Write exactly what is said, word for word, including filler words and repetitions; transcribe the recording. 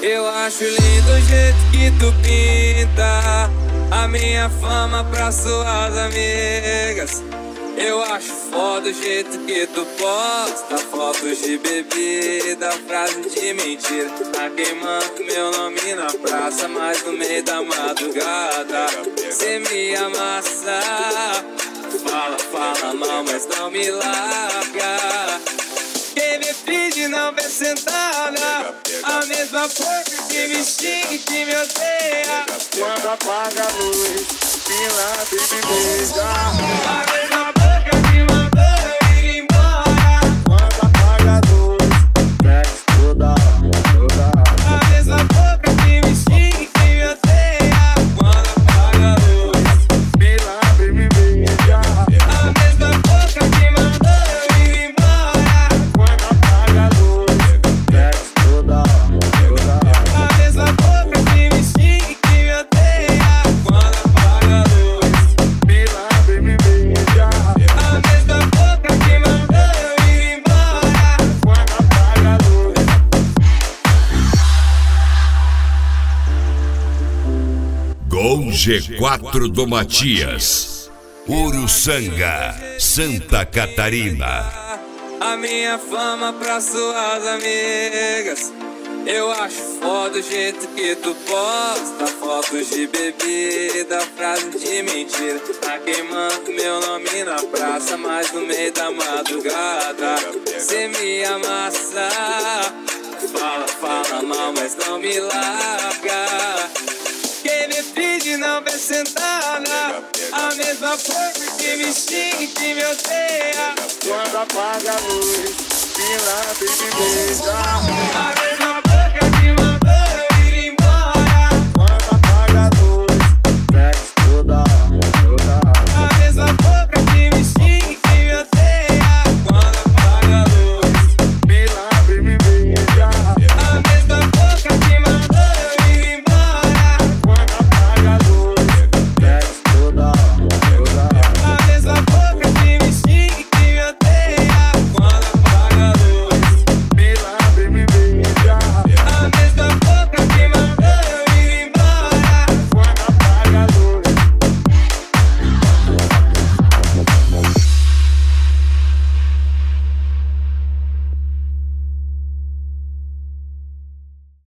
Eu acho lindo o jeito que tu pinta a minha fama pra suas amigas. Eu acho foda o jeito que tu posta fotos de bebida, frase de mentira. Tá queimando meu nome na praça, mas no meio da madrugada cê me amassa. Fala, fala mal, mas não me larga. Quem me pede não vê sentada, a mesma porca que me xinga e que me odeia. Quando apaga a luz, fila e me beija. A mesma boca que mandou eu ir embora. Quando apaga a luz, desce toda, toda. A mesma boca que me xinga e que me odeia. Quando apaga a luz, Fila e me beija. a mesma boca que mandou eu ir embora. Quando apaga a luz, desce toda, toda. A mesma boca que me xinga e que me odeia. Quando apaga a luz, Fila e me beija. a mesma boca que mandou eu ir embora. Quando apaga a luz. Gol G quatro do Matias, Uruçanga, Santa Catarina. A minha fama pra suas amigas. Eu acho foda o jeito que tu posta fotos de bebida, frase de mentira. Tá queimando meu nome na praça, mas no meio da madrugada cê me amassa. Fala, fala mal, mas não me larga. Quem me pede não vê sentada, a mesma porca que me xinga e que me odeia. Quando apaga a luz, fila e me beija. A mesma